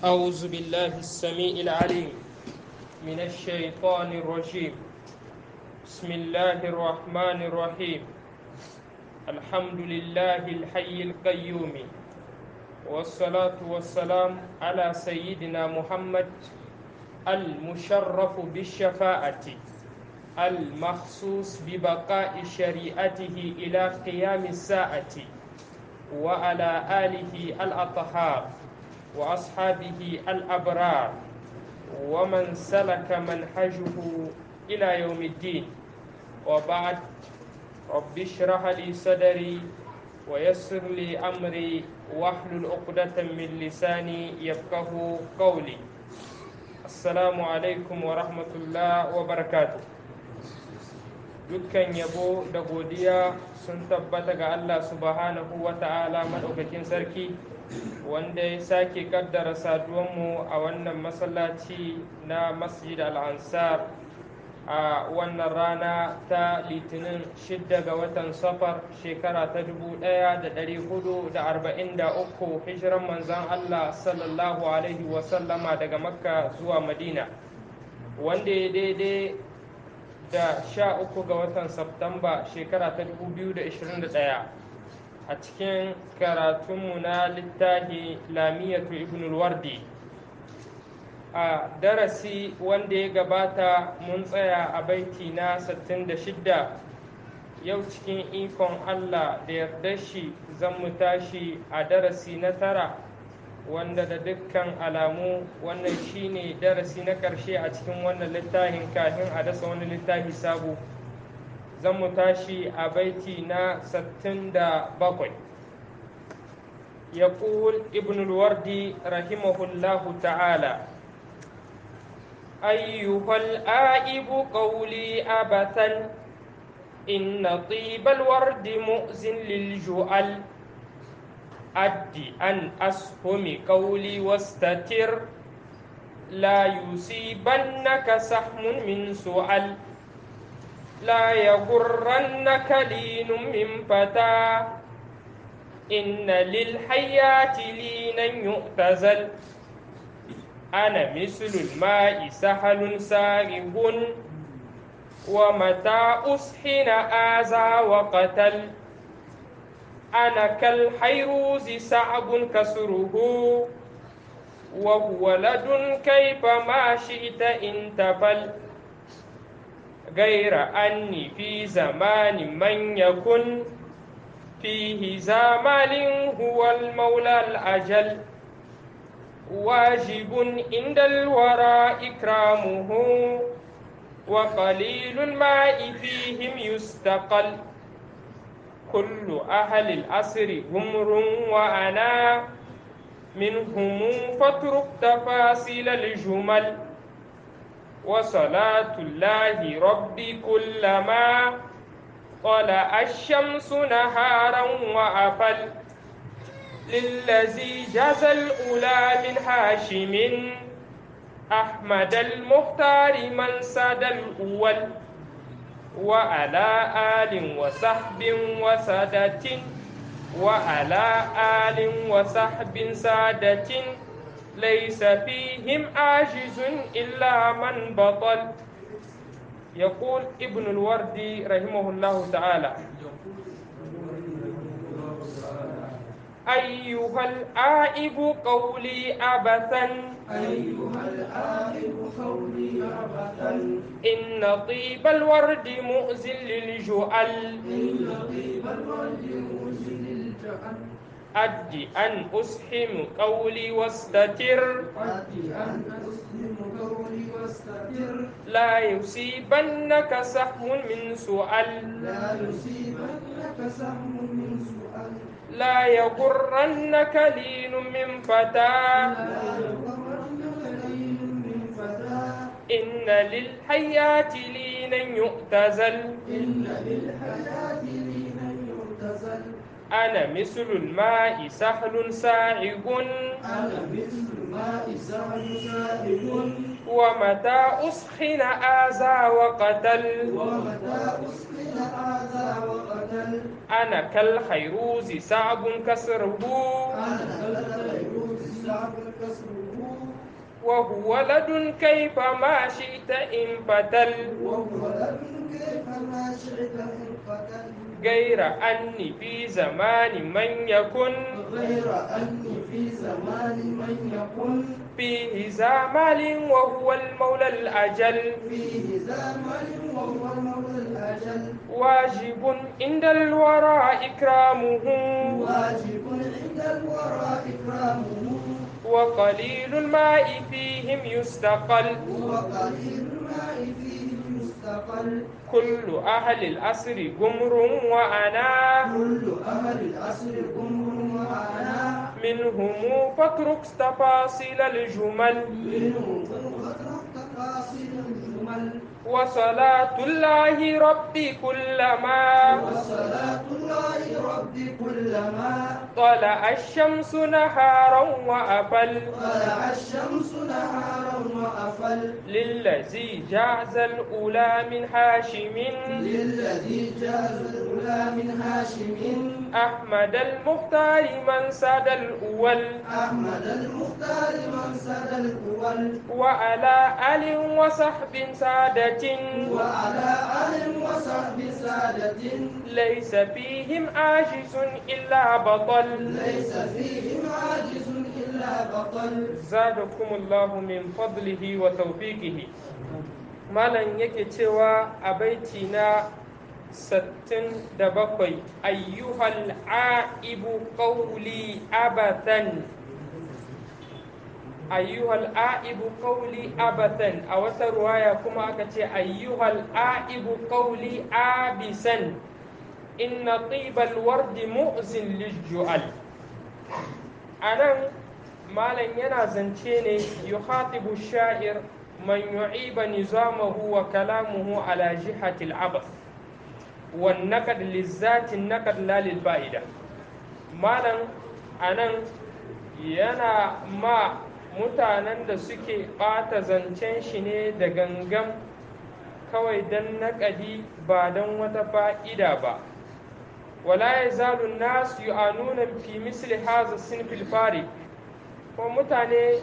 أعوذ بالله السميع العليم من الشيطان الرجيم. بسم الله الرحمن الرحيم. الحمد لله الحي القيوم، والصلاة والسلام على سيدنا محمد المشرف بالشفاعة المخصوص ببقاء شريعته إلى قيام الساعة، وعلى آله الأطهار وأصحابه الأبرار ومن سلك منهجه إلى يوم الدين. وبعد، رب اشرح لي صدري ويسر لي أمري واحلل عقدة من لساني يفقه قولي. السلام عليكم ورحمة الله وبركاته. dukkan yabo da godiya sun tabbata ga Allah subhanahu wa ta'ala maɗaukakin sarki, wanda ya sake kaddara saduwanmu a wannan masallaci na masjid al-ansar a wannan rana ta litinin 6 ga watan safar shekara ta 1443 hijiran manzan Allah sallallahu alaihi wasallama daga makka zuwa madina, wanda ya daidai da 13 ga watan Satumba shekara ta 2021 a cikin karatunmu na littafi lamiyatu ibn al-wardi. A darasi wanda ya gabata mun tsaya a baiti na 66. Yau cikin ikon Allah da yarda shi zan mu tashi a darasi na 9, wanda da dukkan alamu wannan shine darasi na ƙarshe a cikin wannan littafin kafin a dasa wani littafi sabo. Zan mu tashi a baiti na 67. يقول ابن الوردي رحمه الله تعالى: أيها الآئب قولي أبثا إن طيب الورد مؤذن للجؤل أد أن أسهم قولي واستتر لا يصيبنك سهم من سؤال لا يغرنك لين من فتى إن للحياة لينا يؤتزل أنا مثل الماء سهل سارغ ومتى أسحن آذى وقتل أنا كالحيروز صعب كسره وهو لد كيف ما شئت انتفل غير أني في زمان من يكن فيه زمال هو المولى الأجل واجب عند الورى إكرامه وقليل الماء فيهم يستقل كل أهل الأسر غمر وأنا منهم فاترك تفاصيل الجمل وصلاة الله ربي كلما طلع الشمس نهارا وأفل للذي جزى الأولى من هاشم أحمد المختار من ساد الأول وعلى آل وصحب وسادة وعلى آل وصحب سادة ليس فيهم عاجز إلا من بطل. يقول ابن الوردي رحمه الله تعالى: أيها الآئب قولي أبثا إن طيب الورد مؤذن للجؤل أد أن أسحم قولي واستتر لا يصيبنك سهم من سؤال لا يغرنك لين من فتى إن للحياة لينا يؤتزل أنا مثل الماء سهل سائغ ومتى أسخن آذى وقتل أنا كالخيروز صعب كسره يصعب كسره وهو لد كيف ما شئت إن فتل وهو لد كيف ما شئت إن فتل غير أني في زمان من يكن غير أني في زمان من يكن فيه زمال وهو المولى الأجل فيه زمن وهو المولى الأجل واجب عند الورى إكرامه واجب عند الورى إكرامه وقليل الماء فيهم يستقل وقليل الماء فيه يستقل كل أهل الأسر جمر وأنا كل أهل الأسر قمر وأنا منهم فاترك تفاصيل الجمل منهم فترك تفاصيل الجمل وصلاة الله ربي كلما وصلاة الله ربي كلما طلع الشمس نهارا وأفل طلع الشمس نهارا وأفل للذي جاز الأولى من هاشم للذي جاز الأولى من هاشم أحمد المختار من ساد الأول أحمد المختار من ساد الأول وعلى آل وصحب سادة وعلى آل وصحب سادة ليس فيهم عاجز إلا بطل ليس فيهم عاجز إلا بطل زادكم الله من فضله وتوفيقه malam yake cewa a baiti na 67 ayyuhal aibu qawli abathan ayyuhal aibu qawli abathan a wata ruwaya kuma aka ce ayyuhal aibu qawli abisan inna tibal wardi mu'zin lijjual anan malam yana zance ne yukhatibu sha'ir man yu'iba nizamahu wa kalamuhu ala jihati al-abath wan naqd lizzati naqd la lil fa'ida malam anan yana ma mutanen da suke ɓata zancen shi ne da gangan kawai don naƙadi ba don wata fa'ida ba wala ya zalu nasu yu'anuna fi misli haza sinfil fari ko mutane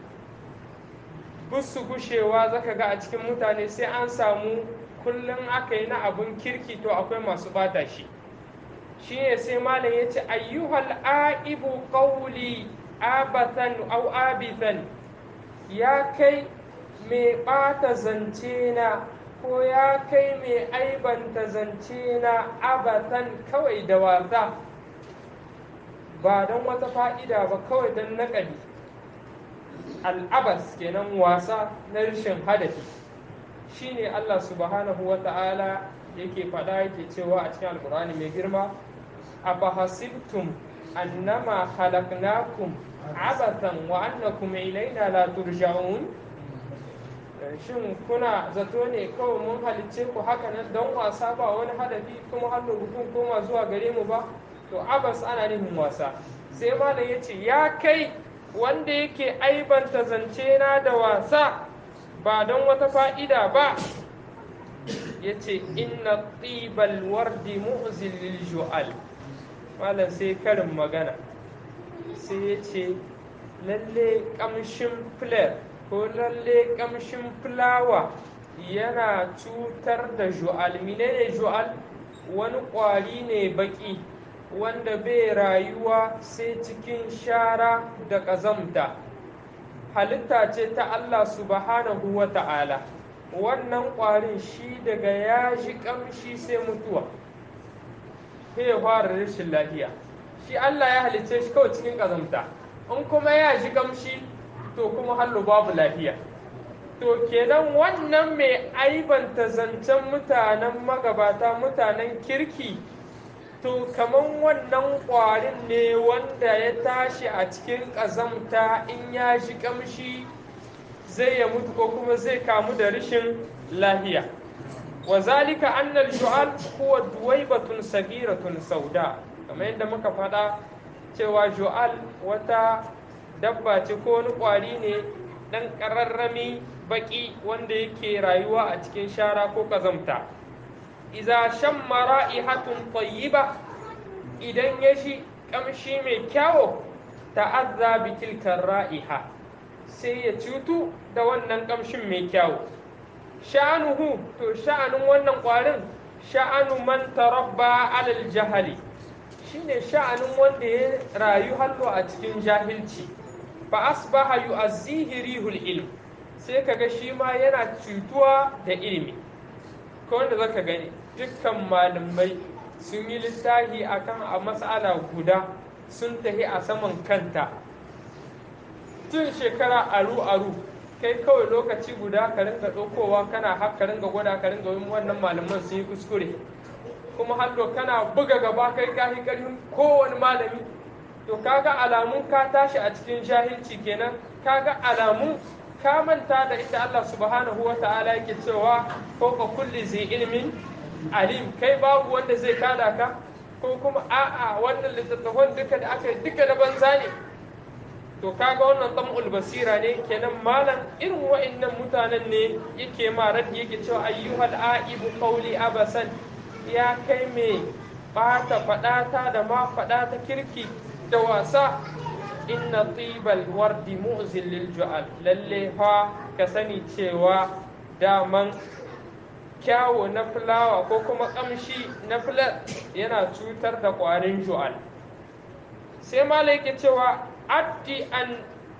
busu gushewa zaka ga a cikin mutane sai an samu kullum aka yi na abun kirki to akwai masu bata shi ne sai malam ya ce ayyuhal aibu qawli abatan au abithan ya kai mai ɓata zance na ko ya kai mai aibanta zance na abatan kawai da wasa ba don wata fa'ida ba kawai don naƙali al'abas kenan wasa na rashin hadafi shine Allah subhanahu wa ta'ala yake faɗa yake cewa a cikin alkur'ani mai girma afahasibtum annama khalaqnakum abatan wa annakum ilaina la turja'un shin kuna zato ne kawai mun halicce ku haka nan don wasa ba wani hadafi kuma har kun koma zuwa gare mu ba to abas ana nufin wasa sai malam yace ya kai wanda yake aibanta zance na da wasa ba don wata fa'ida ba yace inna tibal wardi mu'zil lil ju'al malam sai karin magana sai ya ce lalle kamshin flare ko lalle kamshin fulawa yana cutar da ju'al menene ju'al wani ƙwari ne baki wanda bai rayuwa sai cikin shara da ƙazamta halitta ce ta Allah subhanahu wa ta'ala wannan ƙwarin shi daga ya ji kamshi sai mutuwa sai ya fara rashin lafiya shi Allah ya halicce shi kawai cikin ƙazamta in kuma ya ji kamshi to kuma hallo babu lafiya to kenan wannan mai aibanta zancen mutanen magabata mutanen kirki to kaman wannan ƙwarin ne wanda ya tashi a cikin ƙazamta in ya ji kamshi zai ya mutu ko kuma zai kamu da rashin lafiya وذلك أن الجعال هو دويبة صغيرة سوداء kamar yadda muka faɗa cewa ju'al wata dabba ce ko wani ƙwari ne ɗan ƙararrami baƙi wanda yake rayuwa a cikin shara ko ƙazamta iza shamma ra'ihatun tayyiba idan ya shi ƙamshi mai kyawo ta'azza bi tilka ra'iha sai ya cutu da wannan kamshin mai kyau. Sha'anuhu, to sha'anin wannan ƙwarin sha'anu man tarabba alal jahali, shine sha'anin wanda ya rayu hallo a cikin jahilci. Fa asbaha yu'azzihi rihul ilm, sai kaga shi ma yana cutuwa da ilimi. Ko wanda zaka gani dukkan malamai sun yi littafi akan a matsala guda sun tahi a saman kanta tun shekara aru kai kawai lokaci guda ka ringa ɗaukowa kana haka ringa gwada ka ringa yin wannan malaman sun yi kuskure, kuma hallo kana buga gaba kai kahi ƙarfin kowane malami. To kaga alamun ka tashi a cikin jahilci kenan, kaga alamun ka manta da ita Allah subhanahu wa ta'ala yake cewa fawqa kulli zai ilmin alim, kai babu wanda zai kada ka, ko kuma a'a wannan littattafan duka da aka yi duka da banza ne. To kaga wannan tam'ul basira ne kenan. Malam irin wa'annan mutanen ne yake ma raddi, yake cewa ayyuhal aibu qawli abasan, ya kai me bata fadata da ma fadata kirki da wasa. Inna tibal wardi mu'zil lil ju'al, lalle fa ka sani cewa daman kyawo na fulawa ko kuma kamshi na fular yana cutar da ƙwarin ju'al. Sai malai ke cewa addi an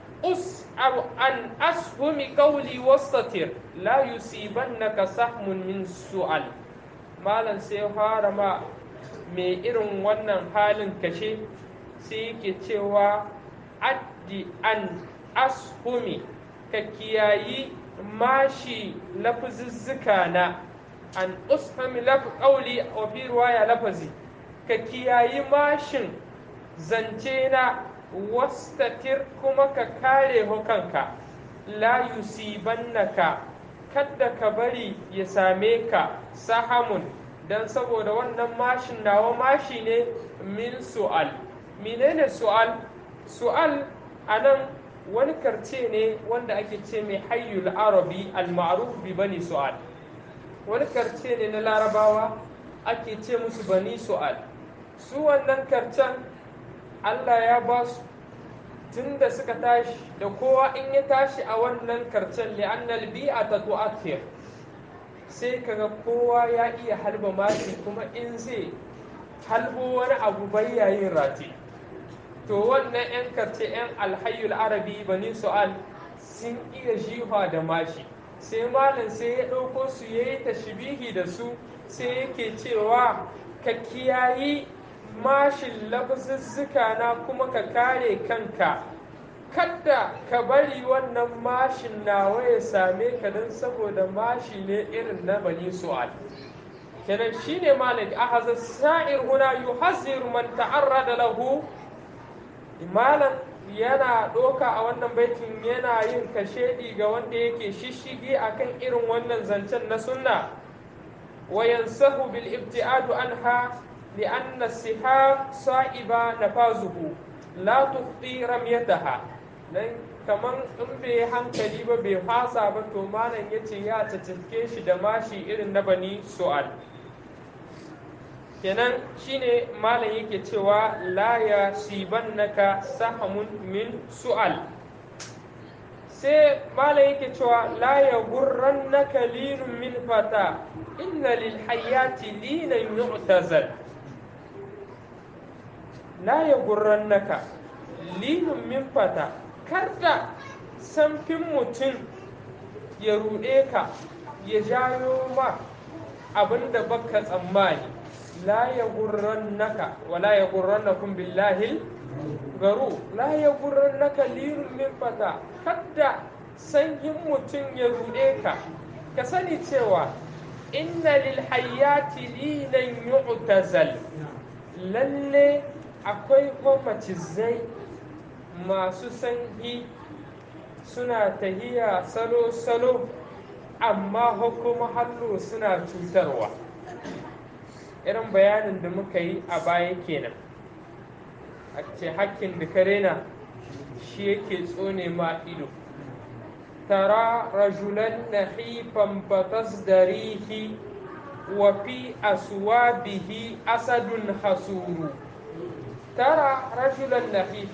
ashumi qawli wastatir la yusibannaka sahmun min su'al. Malam sai fara ma mai irin wannan halin kashe, sai yake cewa addi an ashumi, ka kiyayi mashi lafuzuzzuka na. An ushami qawli wa fi riwaya lafazi, ka kiyayi mashin zance na. Wastatir, kuma ka kare kanka. La yusibannaka, kadda ka bari ya same ka sahamun, dan saboda wannan mashin nawa mashi ne min su'al. Menene su'al? Su'al anan wani karce ne wanda ake ce mai hayyul arabi al-ma'ruf bi bani su'al. Wani karce ne na larabawa ake ce musu bani su'al. Su wannan karcen Allah ya ba su tun da suka tashi, da kowa in ya tashi a wannan karcen li'annal bi'ata tu'athir, sai kaga kowa ya iya halba mashi, kuma in zai halbo wani abu bayyayin rati. To wannan 'yan karce 'yan alhayyul arabi bani su'al sun iya jiha da mashi, sai malam sai ya ɗauko su ya yi tashbihi da su, sai yake cewa ka kiyayi mashin lafzuzzuka na, kuma ka kare kanka, kadda ka bari wannan mashin nawa ya same ka, don saboda mashi ne irin na bani su'al. kenan shine malik ahaza sa'ir huna yuhazziru man ta'arrada lahu. Malam yana ɗoka a wannan baitin yana yin kashedi ga wanda yake shishigi akan irin wannan zancen na sunna, wa yansahu bil ibtiadu anha لأن السحاب صائبة نفاذه لا تخطي رميتها. kaman in bai hankali ba bai fasa ba, to malam ya ce ya tattake shi da mashi irin na bani su'al. Kenan shine malam yake cewa la ya sibannaka sahamun min su'al. Sai malam yake cewa la ya gurrannaka linun min fata, inna lil hayati linan yu'tazal. La ya gurrannaka linun min fata, karda samfin mutum ya ruɗe ka, ya jayo ma abin da baka tsammani. La ya gurrannaka wa la ya gurrannakum billahi garu. La ya gurrannaka linun min fata, kadda sanyin mutum ya ruɗe ka. Ka sani cewa inna lil hayati linan yu'tazal, lalle akwai macizai masu sanyi suna tahiya salo-salo, amma kuma hallo suna cutarwa. Irin bayanin da muka yi a baya kenan, a ce hakkin da ka rena shi yake tsone ma ido. Tara rajulan nahifan batasdarihi wa fi aswabihi asadun hasuru. Tara rajulan nahifan,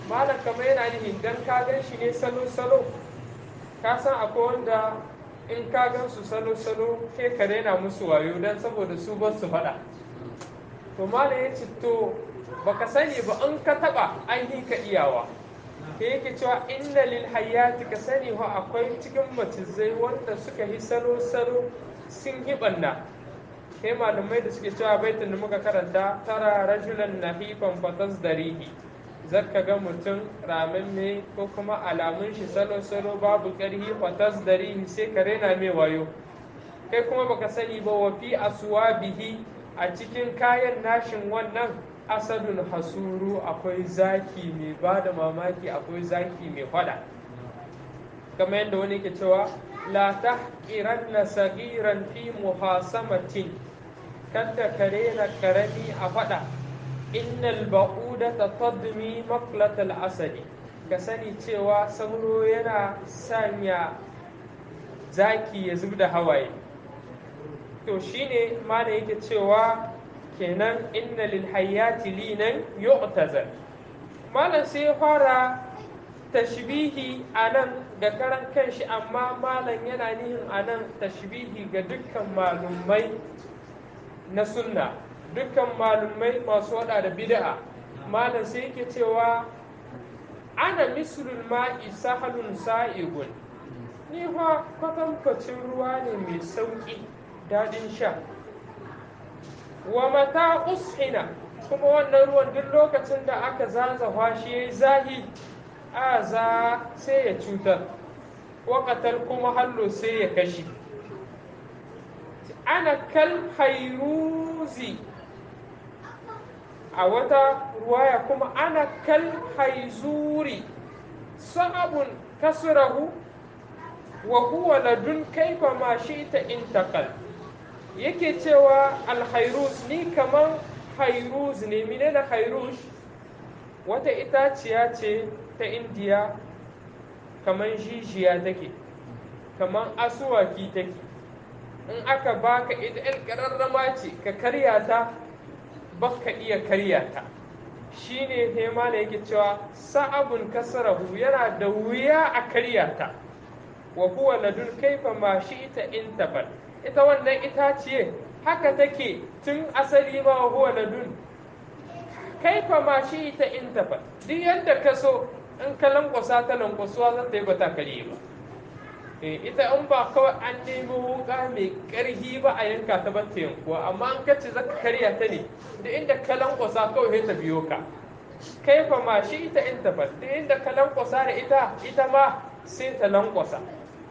malam kamar yana nihin dan ka gan shi ne salo-salo, ka san akwai wanda in ka gan su salo-salo ke ka daina musu wayo don saboda su ba su faɗa. To malam ya ce to baka sani ba in ka taɓa an yi ka iyawa. Ke yake cewa inna lil hayati ka sani ho akwai cikin macizai wanda suka yi salo-salo sun yi ɓanna. Kai malamai da suke cewa baitin da muka karanta tara rajulan nahifan fatas darihi, zaka ga mutum ramamme ko kuma alamun shi salo-salo babu ƙarhi fatas darihi sai ka rena mai wayo. Kai kuma baka sani ba wa fi aswabihi a cikin kayan nashin wannan asadun hasuru akwai zaki mai ba da mamaki, akwai zaki mai fada. Kamar yadda wani ke cewa la tahqiranna sagiran fi muhasamatin, kada ka rena karami a fada. Innal ba'udata tadmi maqlatal asadi, ka sani cewa sauro yana sanya zaki ya zubda hawaye. To shine ma da yake cewa kenan inna lil hayati linan yu'tazal. Malam sai ya fara tashbihi anan ga karan kanshi, amma malam yana nihin anan tashbihi ga dukkan malumai na sunna, dukkan malumai masu wada da bid'a. Malam sai yake cewa ana mislul ma'i sahalun sa'igun, ni fa kwatankwacin ruwa ne mai sauki daɗin sha. Wa mata ushina, kuma wannan ruwan duk lokacin da aka zazafa shi yayi zahi aza sai ya cutar, waƙatal kuma hallo sai ya kashi. Ana kal hairuzi, a wata ruwaya kuma ana kal haizuri sa'abun kasrahu wa huwa ladun kaifa ma shi'ta intakal. Yake cewa alhairus ni kaman hairuz ne. Menene hairuz? Wata itaciya ce ta indiya, kaman jijiya take, kaman asuwaki take. In aka baka ita ‘yan ƙararrama ce ka karya ta, baka iya karya ta. Shi ne hema da yake cewa sa'abun kasarahu, yana da wuya a karya ta. Wa huwa ladun kaifa ma shi'ta intabal. Ita wannan itaciye haka take tun asali ma huwa ladun kaifa ma shi'ta intabal. Duk yadda ka so in ka lankwasa ta lankwasuwa zan ta yi ba ta karye ba. Ita in ba kawai an nemi wuka mai ƙarhi ba a yanka ta ba ta yankuwa, amma an kace zaka karya ta ne da inda ka lankwasa kawai sai ta biyo ka. Kaifa ma shi'ta intabal, duk inda ka lankwasa da ita ma sai ta lankwasa.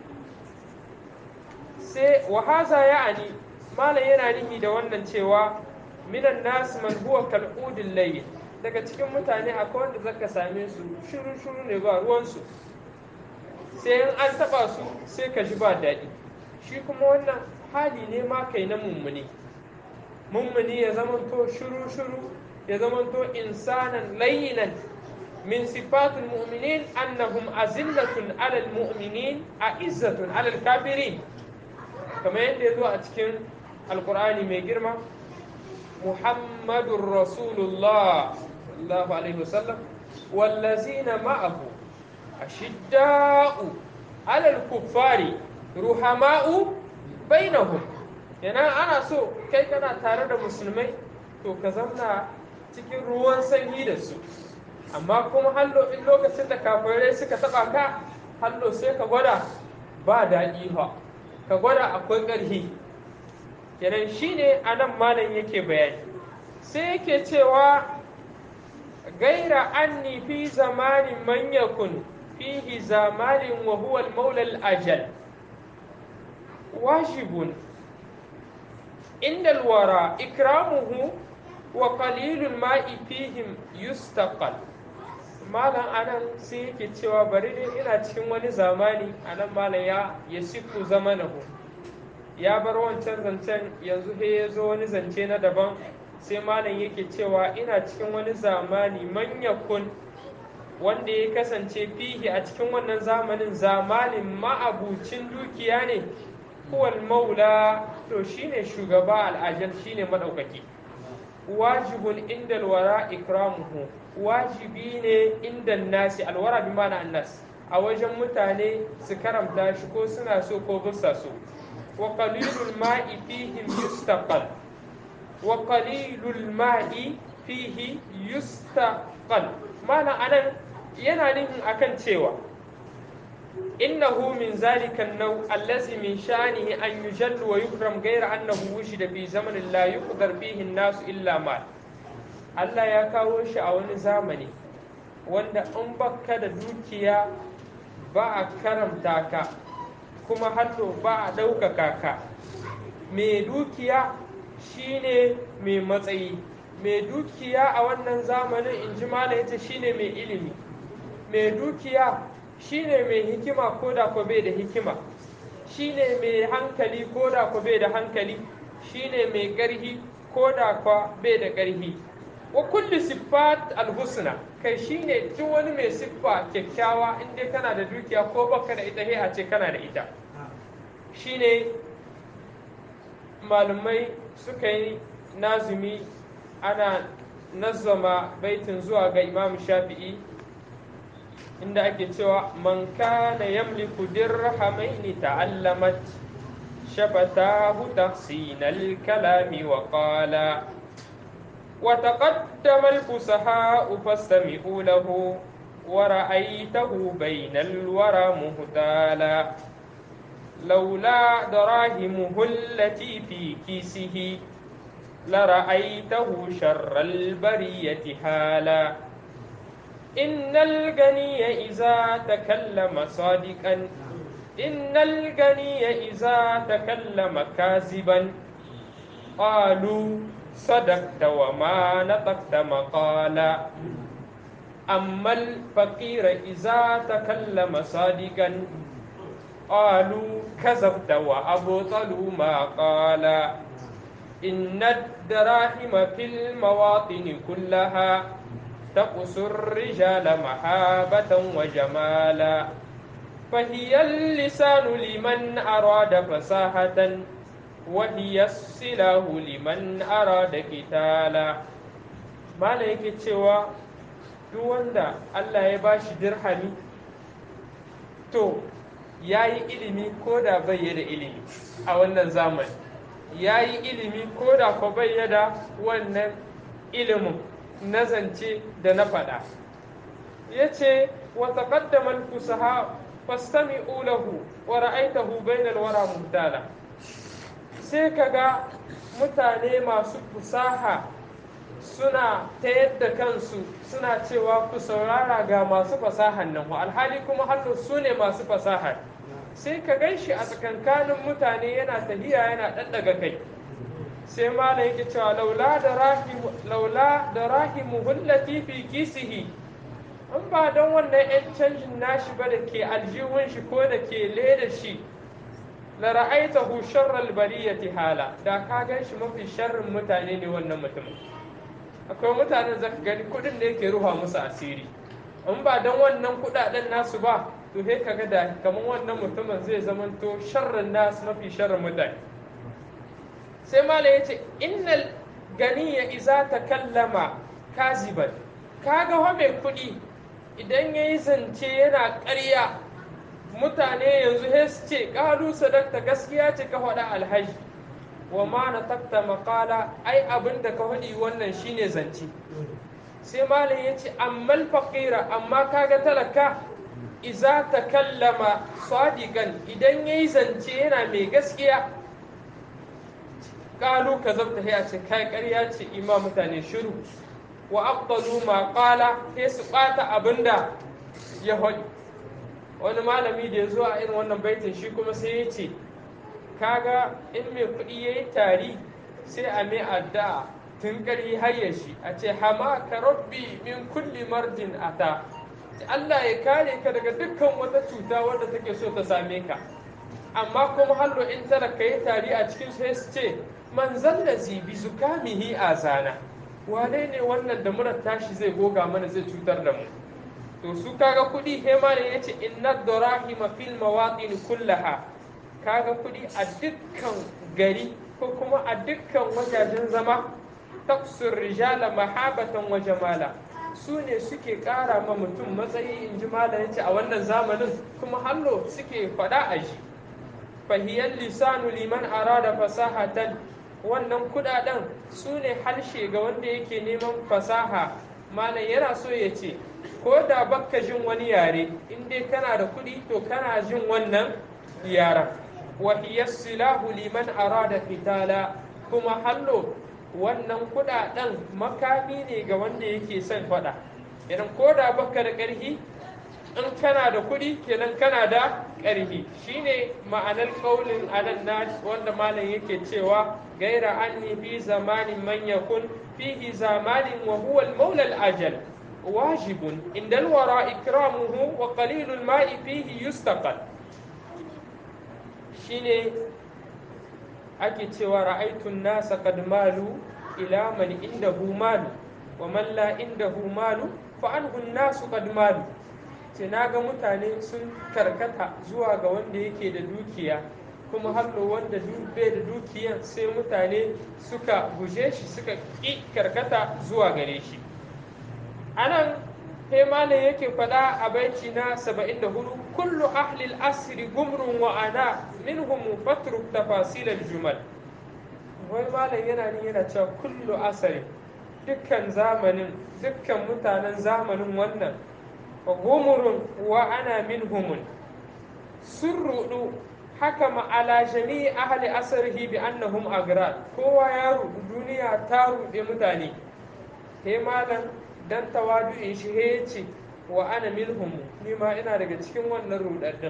Sai wahaza ya'ani, malam yana nihi da wannan cewa minan nas man huwa kal'udin layl, daga cikin mutane akwai wanda zaka same su shiru ne ba ruwansu, sai in an taba su sai ka ji ba daɗi. Shi kuma wannan hali ne ma kai na mummuni ya zamanto shiru ya zamanto insanan layyinan. min sifatul mu'minin annahum azillatun alal mu'minin a'izzatun alal kafirin, kamar yadda ya zo a cikin alkur'ani mai girma. Muhammadur Rasulullah sallallahu alaihi wasallam wallazina ma'ahu ashidda'u alal kuffari ruhama'u bainahum. Yana ana so kai kana tare da musulmai to ka zamna cikin ruwan sanyi da su, amma kuma hallo in lokacin da kafirai suka taba ka, hallo sai ka gwada ba daɗi ba, ka gwada akwai ƙarfi. Kenan shine anan malam yake bayani, sai yake cewa gaira anni fi zamanin man yakun fihi zamanin wa huwa al-maula al-ajal wajibun inda al-wara ikramuhu wa qalilul ma'i fihim yustaqal. Malam anan sai yake cewa bari dai ina cikin wani zamani, anan malam ya sifu zamanahu, ya bar wancan zancen yanzu he ya zo wani zance na daban. Sai malam yake cewa ina cikin wani zamani manyakun, wanda ya kasance fihi a cikin wannan zamanin ma'abucin dukiya ne, huwal maula, to shine shugaba al'ajal, shine madaukaki. wajibun inda alwara ikramuhu wajibi ne inda nasi alwara bi ma'ana annas a wajen mutane su karamta shi ko suna so ko busa so wa qalilul ma'i fihi yustaqal wa qalilul ma'i fihi yustaqal mana anan yana nufin akan cewa innahu min zalika an-naw allazi min sha'nihi an yujalla wa yukram ghayra annahu wujida fi zamanin la yuqdar fihi an-nas illa mal Allah ya kawo shi a wani zamani wanda in baka da dukiya ba a karamta ka kuma hallo ba a ɗaukaka ka mai dukiya shine mai matsayi mai dukiya a wannan zamanin in ji mala yace shine mai ilimi mai dukiya shine mai hikima ko da ko bai da hikima shine mai hankali ko da ko bai da hankali shine mai ƙarhi ko da ko bai da ƙarhi wa kulli siffat alhusna kai shine duk wani mai siffa kyakkyawa in dai kana da dukiya ko baka da ita a ce kana da ita shine malumai suka yi nazumi ana nazzama baitin zuwa ga imam shafi'i inda ake cewa man kana yamliku dirhamaini ta'allamat shafatahu tahsinal kalami wa qala وتقدم الفصحاء فاستمعوا له ورأيته بين الورى مهتالا لولا دراهمه التي في كيسه لرأيته شر البرية هالا إن الغني إذا تكلم صادقا إن الغني إذا تكلم كاذبا قالوا صدقت وما نطقت مقالا أما الفقير إذا تكلم صادقا قالوا كذبت وأبطلوا ما قالا إن الدراهم في المواطن كلها تقص الرجال محابة وجمالا فهي اللسان لمن أراد فصاحة وهي السلاح liman arada kitala mala yake cewa duk wanda Allah ya bashi dirhami to yayi ilimi ko da bai da ilimi a wannan zamani yayi ilimi ko da ko bai da wannan ilimin na zance da na faɗa yace wa taqaddama al-fusaha fastami'u lahu wa ra'aytahu bayna al-wara mubtala sai ka ga mutane masu fusaha suna ta yadda kansu suna cewa ku saurara ga masu fasahan nan alhali kuma hallo su ne masu fasahar sai ka gan shi a tsakankanin mutane yana tahiya yana ɗaɗɗaga kai sai mala yake cewa laula da rahimu hullati fi kisihi in ba don wannan 'yan canjin nashi ba da ke aljihun shi ko da ke leda shi la ra'aitahu sharral bariyati hala da ka gan shi mafi sharrin mutane ne wannan mutumin akwai mutanen zaka gani kudin da yake ruha musu asiri in ba dan wannan kudaden nasu ba to he kaga da kaman wannan mutumin zai zamanto sharrin nasu mafi sharrin mutane sai mala yace innal ganiya iza takallama kaziban kaga wa mai kudi idan yayi zance yana ƙarya mutane yanzu he su ce ƙalu sadakta gaskiya ce ka faɗa alhaji wa ma na takta maƙala ai abin da ka faɗi wannan shine zance sai malam ya ce ammal faƙira amma kaga talaka iza ta kallama sadiqan idan yayi zance yana mai gaskiya ƙalu ka zabta ya ce kai ƙarya ce ima mutane shiru wa abdalu ma ƙala sai su ɓata abinda ya faɗi wani malami da ya zo a irin wannan baitin shi kuma sai ya ce kaga in mai kuɗi ya yi tari sai a mai addu'a tun ƙarhi hayar shi a ce hama ka rabbi min kulli mardin ata Allah ya kare ka daga dukkan wata cuta wadda take so ta same ka amma kuma hallo in talaka yi tari a cikin sai su ce man zallazi bi zukamihi azana wane ne wannan da murar tashi zai goga mana zai cutar da mu to su kaga kudi hema ne yace inna darahima fil mawatin kullaha kaga kudi a dukkan gari ko kuma a dukkan wajajen zama taqsur rijala mahabatan wa jamala, su ne suke ƙara ma mutum matsayi, in ji malam yace a wannan zamanin, kuma hallo suke faɗa a ji. Fahiyar lisanu liman arada fasahatan, wannan kudaden su ne harshe ga wanda yake neman fasaha. Malam yana so ya ce ko da baka jin wani yare, in dai kana da kudi to kana jin wannan yaren. Wahiyar silahu liman arada fitala, kuma hallo wannan kudaden makami ne ga wanda yake son fada. Idan ko da baka da ƙarfi, in kana da kuɗi kenan kana da ƙarfi. Shine ma'anar ƙaunin anan na wanda malam yake cewa gaira anni fi zamanin man yakun fihi zamanin wa huwa al-maula al-ajal wajibun inda al-wara ikramuhu wa qalilul ma'i fihi yustaqal. Shine ake cewa ra'aytu an-nasa qad malu ila man indahu malu wa man la indahu malu fa anhu an-nasu qad malu. Ce na ga mutane sun karkata zuwa ga wanda yake da dukiya, kuma hallo wanda bai da dukiyan sai mutane suka guje shi, suka ƙi karkata zuwa gare shi. Anan sai malam yake faɗa a baiti na 74, kullu ahlil asri gumrun wa ana minhum fatruk tafasil al-jumal. Wai malam yana cewa kullu asri, dukkan zamanin, dukkan mutanen zamanin wannan, gumurun wa ana minhumun, sun rudu hakama ala jami'i ahli asrihi bi annahum agrar. Kowa ya rudu, duniya ta rude mutane. He malam dan tawadu'in shi he ce wa ana minhum, ni ma ina daga cikin wannan rudaddin.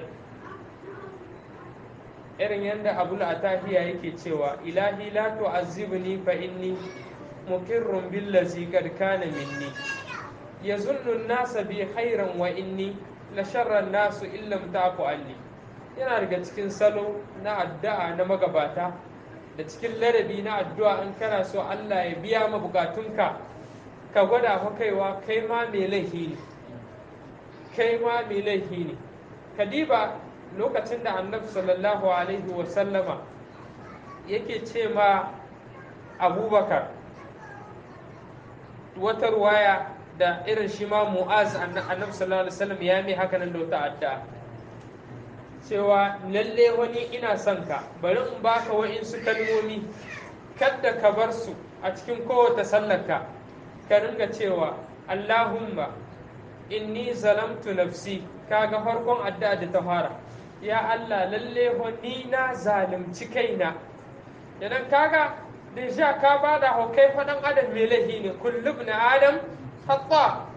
Irin yadda Abul Atahiya yake cewa ilahi la tu'azzibni fa inni muqirrun billazi qad kana minni yazunnu an-nasa bi khairan wa inni la sharra an-nasu illam ta'fu anni. Yana daga cikin salo na addu'a na magabata da cikin ladabi na addu'a, in kana so Allah ya biya ma bukatunka, ka gwada fa kaiwa kai ma mai laifi ne, kai ma mai laifi ne. Kadiba lokacin da Annabi sallallahu alaihi wa sallama yake ce ma Abubakar, wata ruwaya da irin shi ma Mu'az, Annabi sallallahu alaihi wasallam ya mai haka nan da wata addu'a cewa lalle wani ina son ka, bari in baka wa'insu kalmomi, kadda ka bar su a cikin kowace sallarka, ka ringa cewa Allahumma inni zalamtu nafsi. Kaga farkon addu'a da ta fara, ya Allah lalle wani na zalunci kaina. Idan kaga deja ka bada hokai faɗan adam mai laifi ne, kullu ibn adam khata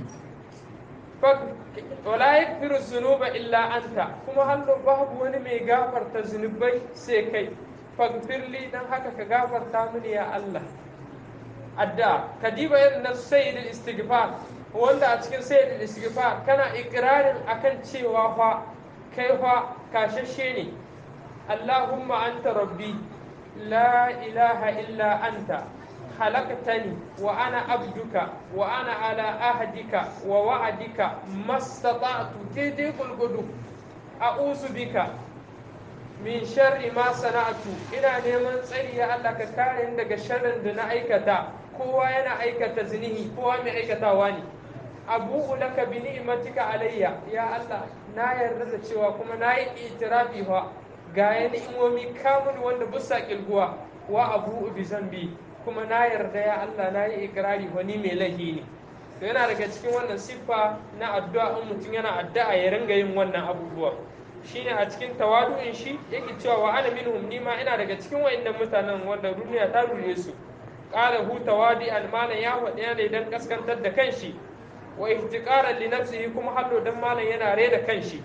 wala yaghfiru dhunuba illa anta, kuma hallo babu wani mai gafarta zunubai sai kai. Faghfirli, dan haka ka gafarta mini ya Allah. Adda kadiba irin na sayyidul istighfar, wanda a cikin sayyidul istighfar kana ikrarin akan cewa fa kai fa kashashe ne. Allahumma anta rabbi la ilaha illa anta خلقتني وأنا عبدك وأنا على عهدك ووعدك ما استطعت تضيق القدوم أعوذ بك من شر ما صنعت. ina neman tsari ya Allah ka kare ni daga sharrin da na aikata. Kowa yana aikata zinihi, kowa mai aikatawa ne. Abu'u laka bi ni'matika alayya, ya Allah na yarda da cewa kuma na yi itirafi fa ga ni'imomi kamun wanda busa kilguwa, wa abu'u bi zambi, kuma na yarda ya Allah na yi ikirari wani mai laifi ne. To yana daga cikin wannan siffa na addu'a, in mutum yana addu'a ya ringa yin wannan abubuwa. Shine a cikin tawadu'in shi yake cewa wa ana minhum, ni ma ina daga cikin wayannan mutanen wanda duniya ta rure su. Qala hu tawadi al-malan, ya wada ne dan kaskantar da kanshi, wa ihtiqaran li nafsihi, kuma hallo dan malan yana reda kanshi.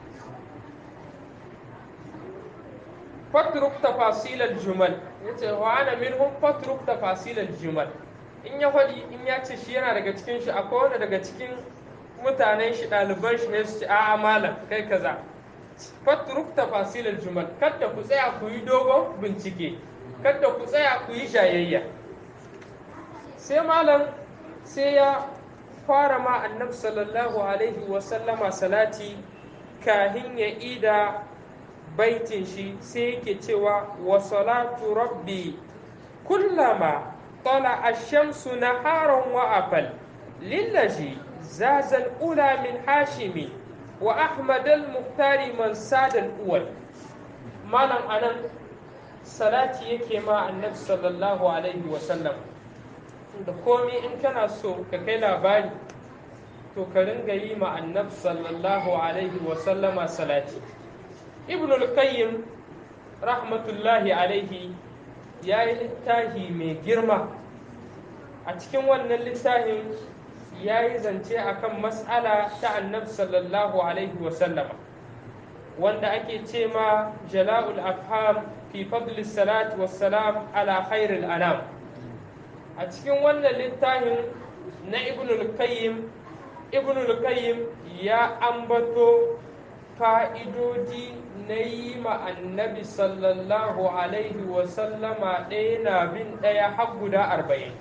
fatruk tafasil al-jumal, yace wa ana minhum fatruk tafasil al-jumal. In ya faɗi, in ya ce shi yana daga cikin shi, akwai wanda daga cikin mutanen shi ɗaliban shi ne su ce a'a malam kai kaza. Fatruk tafasil al-jumal, kada ku tsaya ku yi dogon bincike, kada ku tsaya ku yi jayayya. Sai malam sai ya fara ma annabi sallallahu alaihi wa sallama salati kahin ya ida baitin shi, sai yake cewa wa salatu rabbi kullama طلع الشمس نهارا وأفل للذي زاز الأولى من هاشم وأحمد المختار من ساد الأول malam anan salati yake ma annabi sallallahu alaihi wasallam da komi in kana so ka kai labari to ka ringa yi ma annabi sallallahu alaihi wasallama salati ibn al-qayyim rahmatullahi alaihi ya yi littafi mai girma a cikin wannan littafin ya yi zance akan mas'ala ta annabi sallallahu alaihi wasallama wanda ake ce ma jala'ul afham fi fadli salati wassalam ala khairil anam a cikin wannan littafin na ibn al-qayyim ya ambato fa'idodi na yi ma annabi sallallahu alaihi wasallama ɗaya na bin ɗaya har guda 40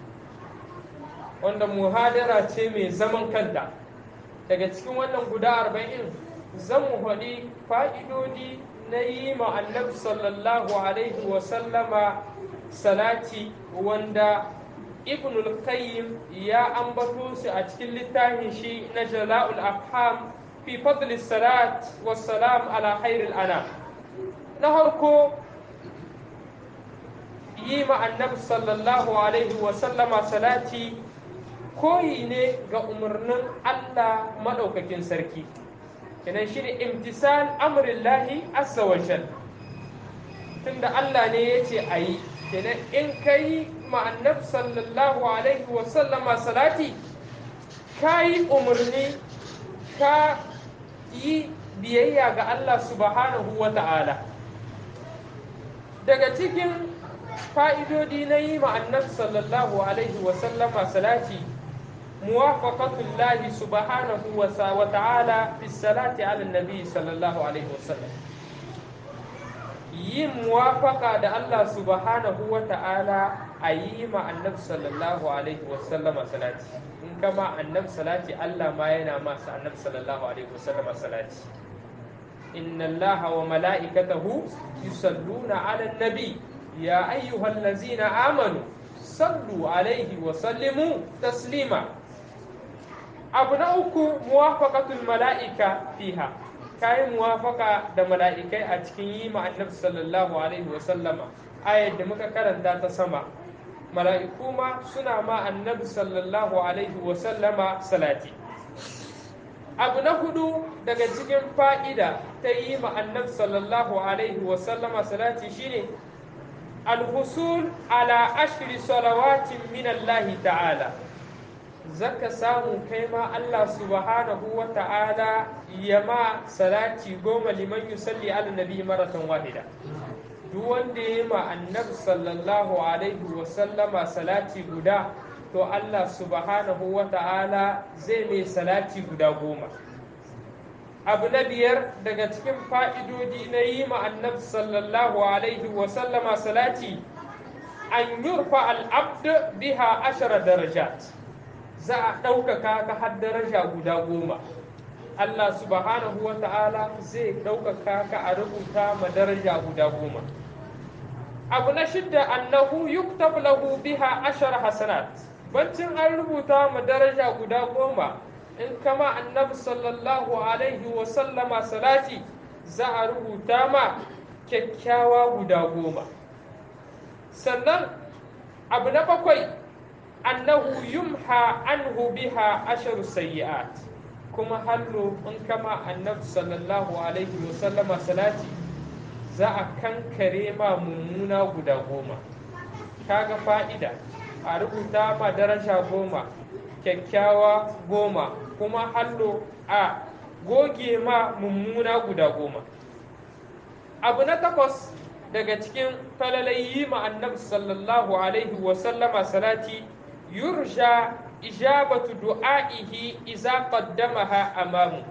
wanda muhadara ce mai zaman kanta daga cikin wannan guda 40 zan mu faɗi fa'idodi na yi ma annabi sallallahu alaihi wasallama salati wanda ibn al-qayyim ya ambato su a cikin littafin shi na jala'ul afham fi fadli salat wassalam ala khairil anam na harko yi ma annabi sallallahu alaihi wasallama salati koyi ne ga umarnin Allah maɗaukakin sarki kenan shi ne imtisal amrillahi azza wa jal tunda Allah ne ya ce a yi kenan in ka yi ma'annab sallallahu alaihi wa sallama salati ka yi umarni ka yi biyayya ga Allah subhanahu wa ta'ala daga cikin fa'idodi na yi ma'annab sallallahu alaihi wa sallama salati موافقة الله سبحانه وتعالى في الصلاة على النبي صلى الله عليه وسلم yin muwafaka da Allah subhanahu wa ta'ala a yi ma annabi sallallahu alaihi wasallama salati in kama annabi salati Allah ma yana masa annabi sallallahu alaihi wasallama salati inna Allah wa mala'ikatahu yusalluna ala nabi ya ayyuhallazina amanu sallu alaihi wa sallimu taslima abu na uku muwafaqatul mala'ika fiha kayi muwafaka da mala'ikai a cikin yi ma annabi sallallahu alaihi wa sallama ayar da muka karanta ta sama mala'iku ma suna ma annabi sallallahu alaihi wa sallama salati abu na hudu daga cikin fa'ida ta yi ma annabi sallallahu alaihi wa sallama salati shine al-husul ala ashri salawatin min Allah ta'ala zaka samu kai ma Allah subhanahu wa ta'ala ya ma salati 10 liman yusalli ala nabi maratan wahida duk wanda ya ma annabi sallallahu alaihi wa sallama salati guda to Allah subhanahu wa ta'ala zai mai salati guda 10 abu na biyar daga cikin fa'idodi na yi ma annabi sallallahu alaihi wa sallama salati an yurfa al'abd biha 10 darajat za a ɗaukaka ka har daraja guda 10 Allah subhanahu wa ta'ala zai ɗaukaka ka a rubuta ma daraja guda 10 abu na shidda annahu yuktab lahu biha 10 hasanat bancin an rubuta ma daraja guda 10 in kama annabi sallallahu alaihi wa sallama salati za a rubuta ma kyakkyawa guda 10 sannan abu na 7 annahu yumha anhu biha 10 sayyi'at kuma hallo in kama annabi sallallahu alaihi wa sallama salati za a kankare ma mummuna guda 10 kaga fa'ida a rubuta ma daraja 10 kyakkyawa 10 kuma hallo a goge ma mummuna guda 10 abu na 8 daga cikin falalayi ma annabi sallallahu alaihi wa sallama salati yurja ijabatu du'a'ihi iza qaddamaha amamu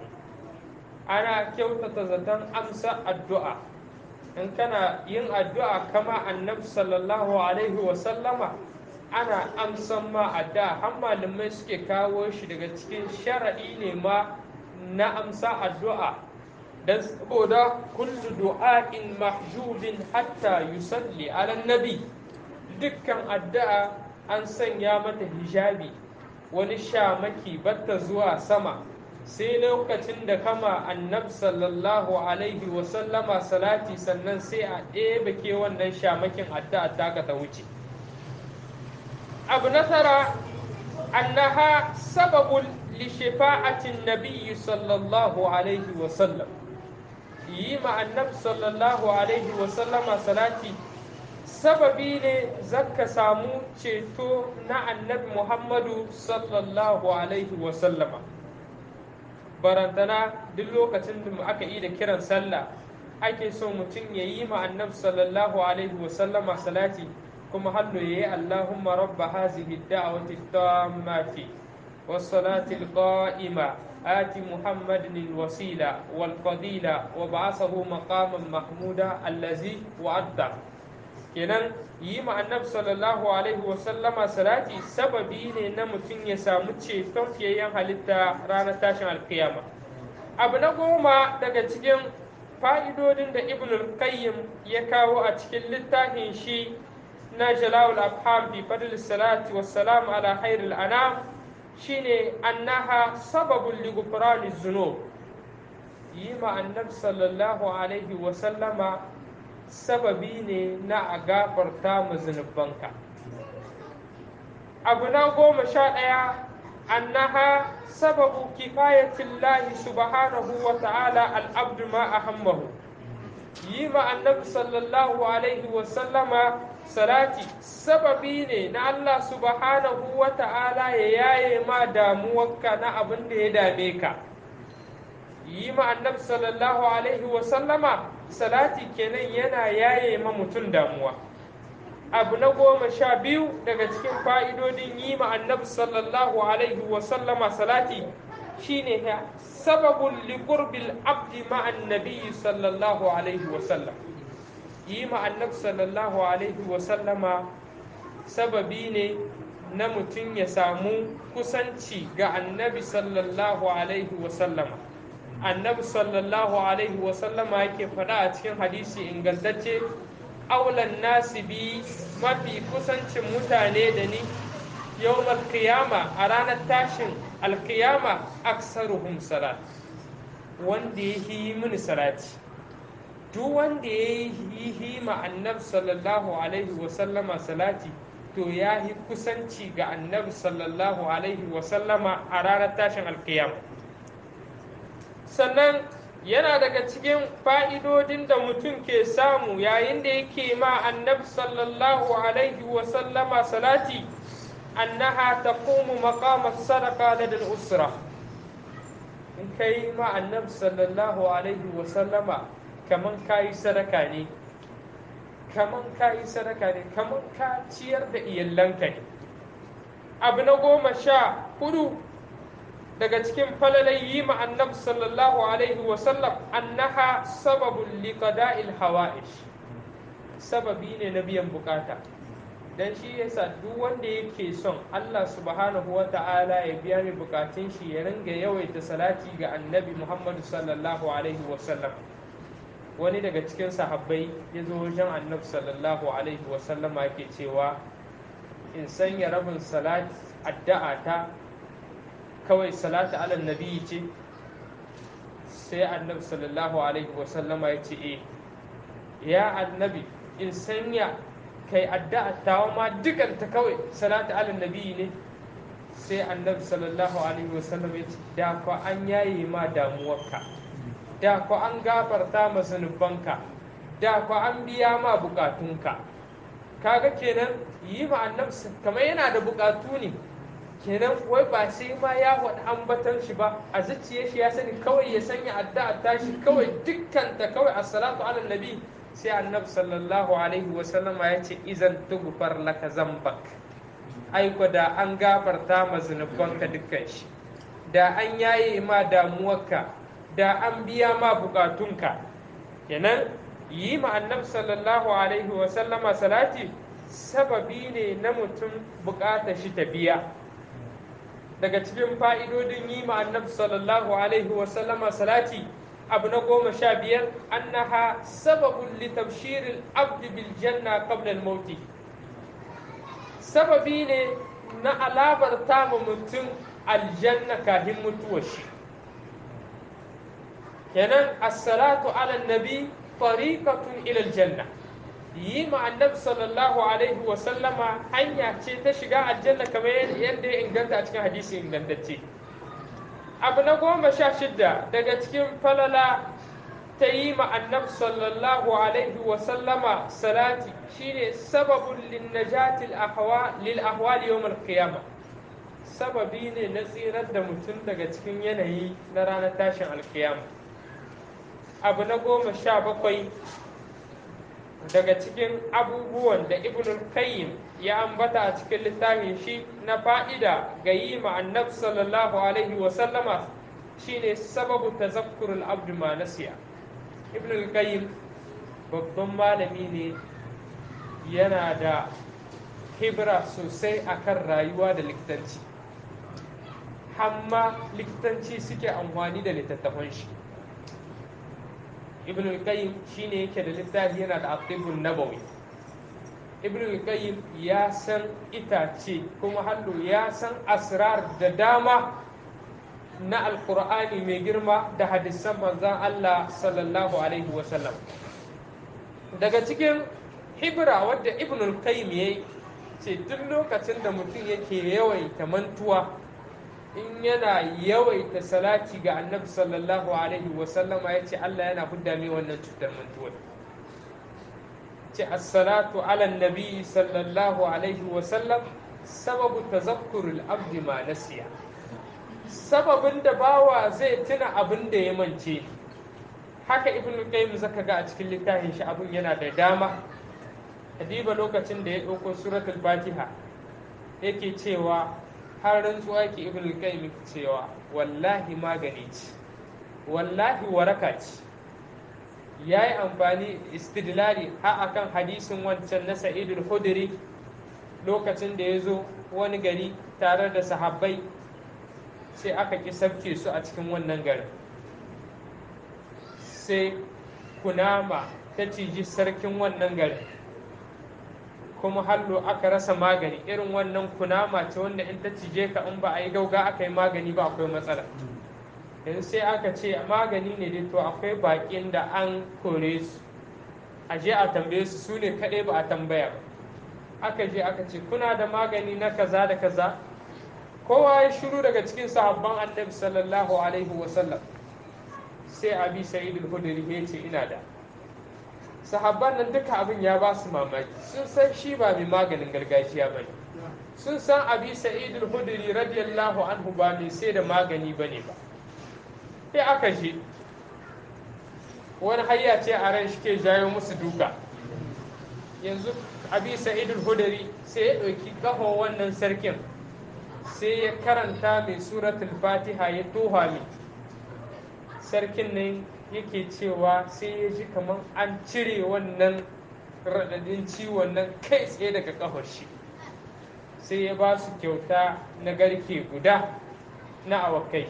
ana kyautata zaton amsa addu'a in kana yin addu'a kama annabi sallallahu alaihi wa sallama ana amsan ma addu'a har malamai suke kawo shi daga cikin shara'i ne ma na amsa addu'a dan saboda kullu du'a'in mahjubin hatta yusalli ala nabi dukkan addu'a an sanya mata hijabi, wani shamaki batta zuwa sama sai lokacin da kama annabi sallallahu alaihi wasallama salati sannan sai a ɗebe ke wannan shamakin addu'a taka ta wuce. abu na tara annaha sababun li shafa'atin nabiyyi sallallahu alaihi wasallam, yi ma annabi sallallahu alaihi wasallama salati sababi ne zaka samu ceto na annabi Muhammadu sallallahu alaihi wasallama. Barantana duk lokacin da aka yi da kiran sallah ake so mutum ya yi ma annabi sallallahu alaihi wasallama salati, kuma hallo ya yi Allahumma rabba hazihi da'wati tammati was salati al-qa'ima آت محمد الوسيلة والفضيلة وبعثه مقاما محمودا الذي وعده. kenan yi ma annabi sallallahu alaihi wasallama salati sababi ne na mutum ya samu ceton fiyayyen halitta ranar tashin alkiyama. abu na 10 daga cikin fa'idodin da ibn al-qayyim ya kawo a cikin littafin shi na jala'ul afham fi fadl salati wassalam ala khairil anam shine annaha sababun li ghufrani dhunub. yi ma annabi sallallahu alaihi wasallama sababi ne na a gafarta mu zunubanka. abu na 11 annaha sababu kifayatillahi subhanahu wa ta'ala al-abdu ma ahammahu. yi ma annabi sallallahu alaihi wa sallama salati sababi ne na Allah subhanahu wa ta'ala ya yaye ma damuwarka na abin da ya dame ka. yi ma annabi sallallahu alaihi wa sallama salati kenan yana yaye ma mutum damuwa. abu na 12 daga cikin fa'idodin yi ma annabi sallallahu alaihi wa sallama salati shine sababun li qurbil abdi ma annabi sallallahu alaihi wa sallam. yi ma annabi sallallahu alaihi wa sallama sababi ne na mutum ya samu kusanci ga annabi sallallahu alaihi wa sallama. annabi sallallahu alaihi wa sallama yake faɗa a cikin hadisi ingantacce, aulan nasi bi, mafi kusancin mutane da ni yawmal qiyama, a ranar tashin alkiyama, aksaruhum salat, wanda ya yi mini salati. duk wanda ya yi ma annabi sallallahu alaihi wa sallama salati to ya yi kusanci ga annabi sallallahu alaihi wa sallama a ranar tashin alkiyama. sannan yana daga cikin fa'idodin da mutum ke samu yayin da yake ma annabi sallallahu alaihi wasallama salati, annaha taqumu maqama sadaqa lada al-usra. in kai ma annabi sallallahu alaihi wasallama kaman kayi sadaka ne, kaman ka ciyar da iyalanka ne. abu na 14 daga cikin falalai yi ma annabi sallallahu alaihi wasallam annaha sababun li qada'il hawa'ij, sababi ne na biyan bukata. dan shi yasa duk wanda yake son Allah subhanahu wa ta'ala ya biya mai bukatun shi ya ringa yawaita salati ga annabi Muhammad sallallahu alaihi wasallam. wani daga cikin sahabbai ya zo wajen annabi sallallahu alaihi wasallama yake cewa, in sanya rabin salati addu'a ta kawai salatu ala nabi ce? sai annabi sallallahu alaihi wasallama ya ce ya annabi, in sanya kai addu'a tawa ma dukanta kawai salatu ala nabi ne? sai annabi sallallahu alaihi wasallama ya ce, da fa an yaye ma damuwarka, da fa an gafarta ma zunubanka, da fa an biya ma bukatunka. kaga kenan yi ma annabi kamar yana da bukatu ne, kenan wai ba sai ma ya wada ambatan shi ba, a zuciyar shi ya sani kawai ya sanya addu'a tashi kawai dukkan ta kawai as-salatu ala nabi. sai annabi sallallahu alaihi wa sallam ya ce, izan tughfar laka zambak, ai ko da an gafarta ma zunubanka dukkan shi, da an yaye ma damuwarka, da an biya ma bukatunka. kenan yi ma annabi sallallahu alaihi wa sallama salati sababi ne na mutum bukatar shi ta biya. daga cikin fa'idodin yi ma annabi sallallahu alaihi wasallama salati, abu na 15 annaha sababun li tabshiril abdi bil janna qabla al mauti, sababi ne na alamar tama mutum aljanna kafin mutuwar shi. kenan as-salatu ala nabi tariqatun ila aljanna, yi ma annabi sallallahu alaihi wa sallama hanya ce ta shiga aljanna kamar yadda ya inganta a cikin hadisi ingantacce. abu na 16 daga cikin falala ta yi ma annabi sallallahu alaihi wa sallama salati shine sababun linnajati lil ahwal yawm al-qiyamah, sababi ne na tsirar da mutum daga cikin yanayi na ranar tashin alkiyama. abu na 17 daga cikin abubuwan da ibn qayyim ya ambata a cikin littafin shi na fa'ida ga yi ma annabi sallallahu alaihi wa sallama shine sababu tazakkurul abd ma nasiya. ibn qayyim babban malami ne, yana da hibra sosai akan rayuwa da likitanci, hamma likitanci suke amfani da littattafan shi. ibn al-qayyim shine yake da littafi yana da at-tibbun nabawi. ibn al-qayyim ya san itace kuma hallo ya san asrar da dama na alqur'ani mai girma da hadisan manzon Allah sallallahu alaihi wasallam. daga cikin hibra wadda ibn al-qayyim yayi ce duk lokacin da mutum yake yawaita mantuwa, in yana yawaita salati ga annabi sallallahu alaihi wasallama ya ce Allah yana hudda mai wannan cutar mantuwa. ce as-salatu ala nabi sallallahu alaihi wasallam sababu tazakkurul abdi ma nasiya, sababin da bawa zai tuna abin da ya mance. haka ibn qayyim zaka ga a cikin littafin shi abin yana da dama. adiba lokacin da ya ɗauko suratul fatiha yake cewa har rantsuwa ke ibn al-qayyim cewa wallahi magani ce, wallahi waraka ce. yayi amfani istidlali har akan hadisin wancan na Sa'id al-Khudri lokacin da ya zo wani gari tare da sahabbai, sai aka ki sabke su a cikin wannan garin, sai kunama ta ciji sarkin wannan garin, kuma hallo aka rasa magani. irin wannan kunama ce wanda in ta cije ka in ba a yi gauga aka yi magani ba akwai matsala. yanzu sai aka ce magani ne dai to akwai bakin da an kore su, a je a tambaye su, su ne kaɗai ba a tambaya ba. aka je aka ce kuna da magani na kaza da kaza, kowa ya shiru daga cikin sahabban annabi sallallahu alaihi wasallam. sai abi sa'id al-khudri ya ce ina da. sahabban nan duka abin ya ba su mamaki, sun san shi ba mai maganin gargajiya bane, sun san abi sa'id al-khudri radiyallahu anhu ba mai sai da magani bane ba. sai aka je wani hayya ce a ran shi ke jayo musu duka. yanzu abi sa'id al-khudri sai ya ɗauki ƙahon wannan sarkin, sai ya karanta mai suratul fatiha ya toha mai. sarkin nan yake cewa sai ya ji kamar an cire wannan raɗaɗin ciwon nan kai tsaye daga ƙafar shi, sai ya ba su kyauta na garke guda na awakai.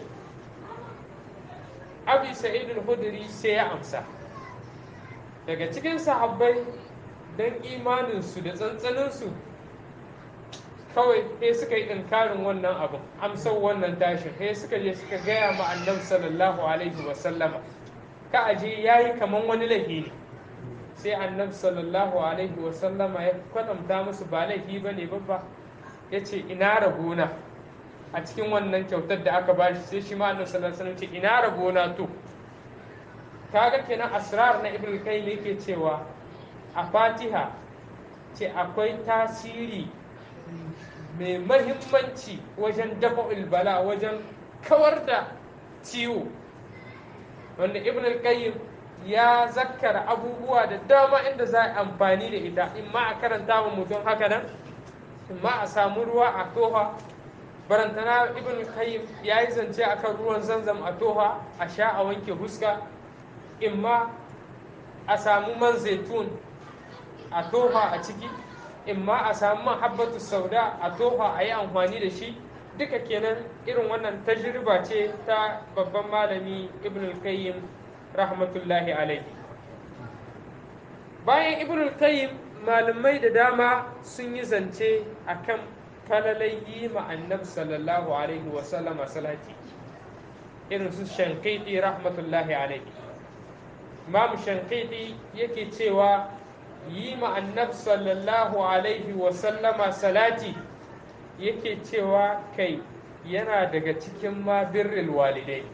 abi sa'id al-khudri sai ya amsa. daga cikin sahabbai don imaninsu da tsantsaninsu kawai sai suka yi inkarin wannan abin, amsar wannan tashin, sai suka je suka gaya ma annabi sallallahu alaihi wasallama, ka aje yayi kaman wani laifi ne. sai annabi sallallahu alaihi wasallama ya kwatanta musu ba laifi bane babba, yace ina rabona a cikin wannan kyautar da aka bashi. sai shi ma annabi sallallahu alaihi wasallam ce ina rabona to. kaga kenan asrar na ibn qayyim yake cewa a fatiha ce akwai tasiri mai mahimmanci wajen dafa'ul bala, wajen kawar da ciwo, wanda ibn al-qayyim ya zakkara abubuwa da dama inda za a amfani da ita, in ma a karanta wa mutum haka nan, in ma a samu ruwa a toha. barantana ibn al-qayyim ya yi zance akan ruwan zanzam a toha a sha a wanke huska, in ma a samu man zaitun a toha a ciki, in ma a samu mahabbatu sauda a toha a yi amfani da shi. duka kenan irin wannan tajriba ce ta babban malami ibn al-qayyim rahmatullahi alaihi. bayan ibn al-qayyim malamai da dama sun yi zance akan falalai yi ma annabi sallallahu alaihi wasallama salati, irin su Shanqiti rahmatullahi alaihi. Imam Shanqiti yake cewa yi ma annabi sallallahu alaihi wasallama salati, yake cewa kai yana daga cikin ma birrul walidai,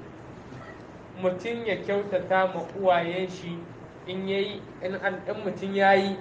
mutum ya kyautata ma uwayen shi in mutum yayi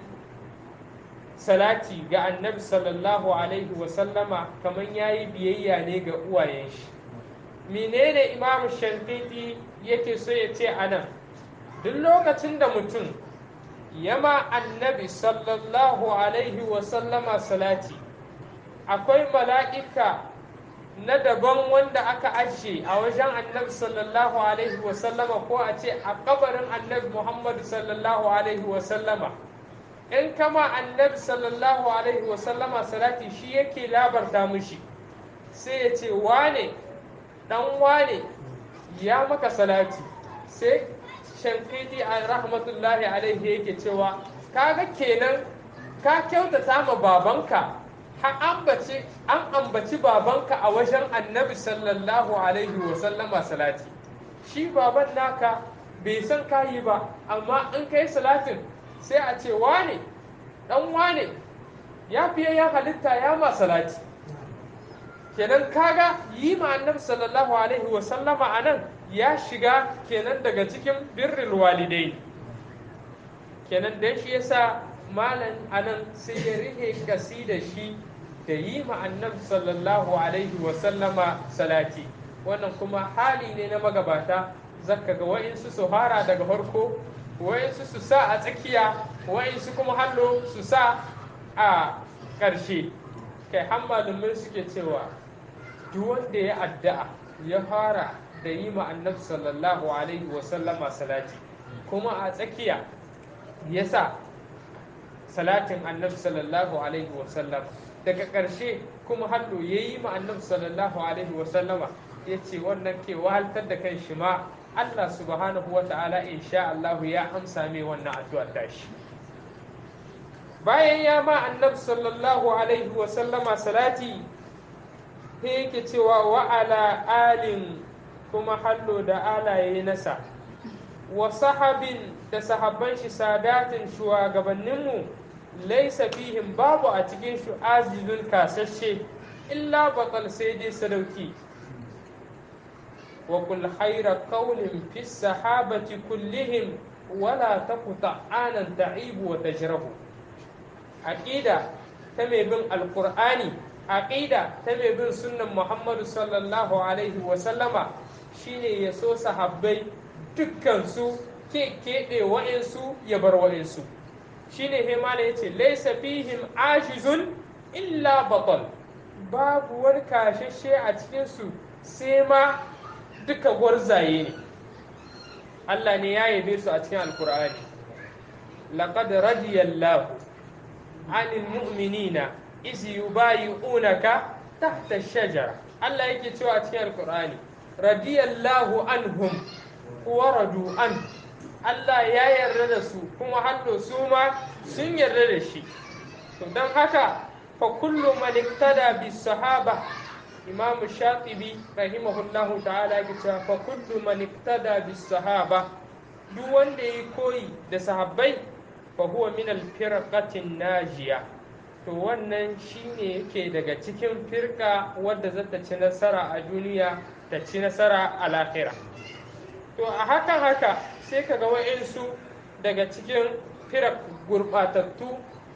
salati ga annabi sallallahu alaihi wasallama kamar yayi biyayya ne ga uwayen shi. Menene Imam Shanqiti yake so ya ce anan? Duk lokacin da mutum yama annabi sallallahu alaihi wasallama salati, akwai mala'ika na daban wanda aka ajiye a wajen annabi sallallahu alaihi wasallama, ko a ce a kabarin annabi Muhammadu sallallahu alaihi wasallama. In kama annabi sallallahu alaihi wasallama salati, shi yake labarta mushi, sai ya ce wane dan wane ya maka salati. Sai Shanqiti a rahmatullahi alaihi yake cewa kaga kenan ka kyautata ma babanka, an ambaci babanka a wajen annabi sallallahu alaihi wasallama salati. Shi baban naka bai san kayi ba, amma in kai salatin sai a ce wane dan wane ya fiye ya halitta ya ma salati. Kenan kaga yi ma annabi sallallahu alaihi wasallama anan ya shiga kenan daga cikin birrul walidai. Kenan dan shi yasa malam anan sai ya rike kasida shi da yi ma annabi sallallahu alaihi wasallama salati. Wannan kuma hali ne na magabata, zaka ga wa'insu su fara daga farko, wa'insu su sa a tsakiya, wa'insu kuma hallo su sa a ƙarshe. Kai har malamai suke cewa duk wanda ya addu'a ya fara da yi ma annabi sallallahu alaihi wasallama salati, kuma a tsakiya ya sa salatin annabi sallallahu alaihi wasallam, daga ƙarshe kuma hallo ya yi ma annabi sallallahu alaihi wasallama, ya ce wannan ke wahaltar da kan shi ma Allah subhanahu wa ta'ala insha Allah ya amsa mai wannan addu'ar tashi. Bayan ya ma annabi sallallahu alaihi wasallama salati, sai yake cewa wa ala alin, kuma hallo da alaye nasa, wa sahabin da sahabban shi sadatin shugabanninmu, laisa fihim babu a cikin shu azizun kasashe, illa batal sai dai sadauki. wa kul khayra qawlin fi sahabati kullihim wala taqta anan ta'ibu wa tajrahu. Aqida ta mai bin alqur'ani, aqida ta mai bin sunnan Muhammadu sallallahu alaihi wa sallama shine ya so sahabbai dukkan su, ke keɓe wa'insu ya bar wa'insu. Shine hemala yace laysa fihim ajizun illa batal, babu wani kashashe a cikin su sai ma duka gwarzaye ne. Allah ne ya yabe su a cikin alkur'ani, laqad radiyallahu anil mu'minina iz yubayi'unaka tahta ash-shajara. Allah yake cewa a cikin alkur'ani, radiyallahu anhum wa radu an. Allah ya yarda da su kuma hannu su ma sun yarda da shi. To don haka fa kullu man iktada bis sahaba, Imam Shatibi rahimahullahu ta'ala ya ce fa kullu man iktada bis sahaba, duk wanda yayi koyi da sahabbai fa huwa min al firqatin najiya, to wannan shine yake daga cikin firka wadda zata ci nasara a duniya ta ci nasara a lahira. To a haka sai kaga wa'insu daga cikin firak gurbatattu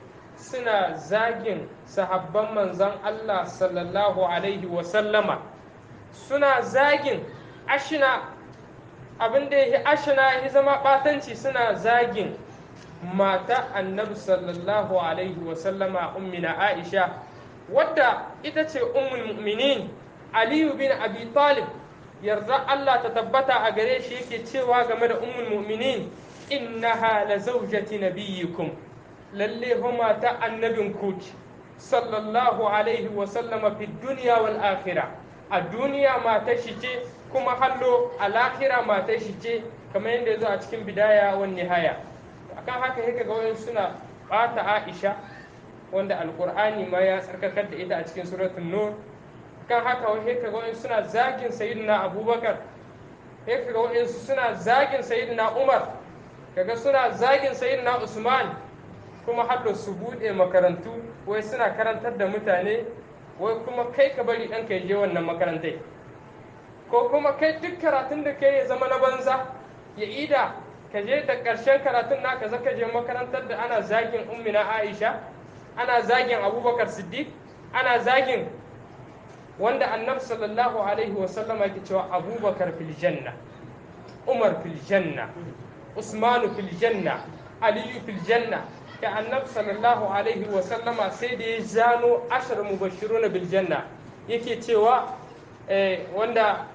suna zagin sahabban manzon Allah sallallahu alaihi wasallama, suna zagin ashina, abinda ya ashina ya zama batanci, suna zagin mata annabi sallallahu alaihi wasallama ummina Aisha, wadda ita ce ummul mu'minin. Aliyu bin Abi Talib, yarda Allah ta tabbata a gare shi, yake cewa game da ummul mu'minin, innaha la zawjati nabiyyikum, lalle huma ta annabin ku sallallahu alaihi wa sallama fi dunya wal akhirah. A duniya matar shi ce, kuma hallo a lahira matar shi ce, kamar yadda yazo a cikin bidaya wan nihaya. Akan haka yake ga wayan suna ɓata Aisha wanda alkur'ani ma ya tsarkakar da ita a cikin suratul nur. Kan haka wai kaga wa'in suna zagin sayyidina Abubakar, kaga wa'in suna zagin sayyidina Umar, kaga suna zagin sayyidina Usman, kuma har da su buɗe makarantu wai suna karantar da mutane, wai kuma kai ka bari ɗanka ya je wannan makarantai, ko kuma kai duk karatun da kai ya zama na banza ya ida ka je da ƙarshen karatun naka zaka je makarantar da ana zagin ummina Aisha, ana zagin Abubakar Siddiq, ana zagin wanda annabi sallallahu alaihi wasallam yake cewa Abubakar fil janna, Umar fil janna, Usmanu fil janna, Aliyu fil janna. Ka annabi sallallahu alaihi wasallama sai da ya zano 10 mubashiruna bil janna, yake cewa wanda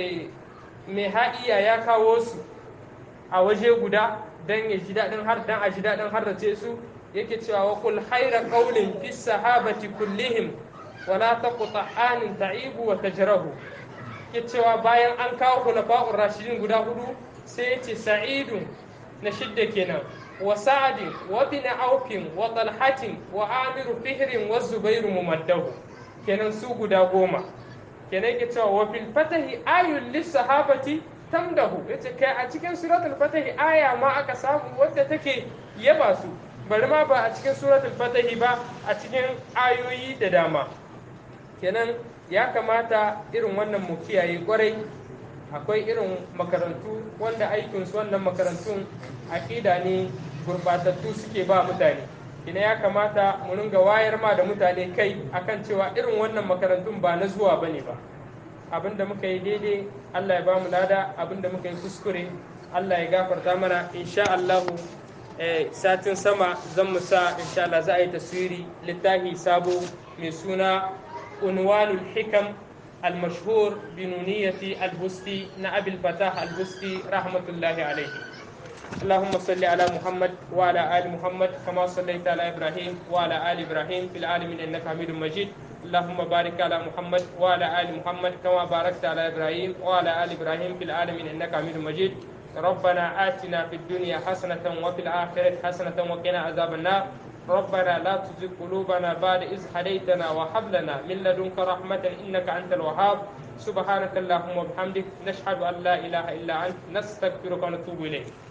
mai haɗiya ya kawo su a waje guda dan ya ji daɗin har dan a ji daɗin harrace su, yake cewa wa kul khayra qawlin fi sahabati kullihim wala taqta anin ta'ibu wa tajrahu. Ke cewa bayan an kawo khulafa'ur rashidin guda hudu sai yace sa'idun na shidda kenan, wa sa'adin wa bin aufin wa talhatin wa amiru fihrin wa zubairu mumaddahu, kenan su guda 10. kenan yake cewa wa fil fatahi ayul lis sahabati tamdahu, yace kai a cikin suratul fatahi aya ma aka samu wadda take yaba su, bari ma ba a cikin suratul fatahi ba, a cikin ayoyi da dama. Kenan ya kamata irin wannan mu kiyaye kwarai. Akwai irin makarantu wanda aikinsu wannan makarantun aƙida ne gurbatattu suke ba mutane. Ina ya kamata mu ringa wayar ma da mutane kai akan cewa irin wannan makarantun ba na zuwa bane ba. Abinda muka yi daidai Allah ya bamu lada, abinda muka yi kuskure Allah ya gafarta mana. Insha Allah satin sama zan mu sa insha Allah za a yi taswiri littafi sabo mai suna Unwanul Hikam المشهور بنونية البستي نأبي الفتاح البستي رحمة الله عليه. اللهم صل على محمد وعلى آل محمد كما صليت على إبراهيم وعلى آل إبراهيم في العالمين إنك حميد مجيد. اللهم بارك على محمد وعلى آل محمد كما باركت على إبراهيم وعلى آل إبراهيم في العالمين إنك حميد مجيد. ربنا آتنا في الدنيا حسنة وفي الآخرة حسنة وقنا عذاب النار. ربنا لا تزغ قلوبنا بعد إذ هديتنا وهب لنا من لدنك رحمة إنك أنت الوهاب. سبحانك اللهم وبحمدك نشهد أن لا إله إلا أنت نستغفرك ونتوب إليك.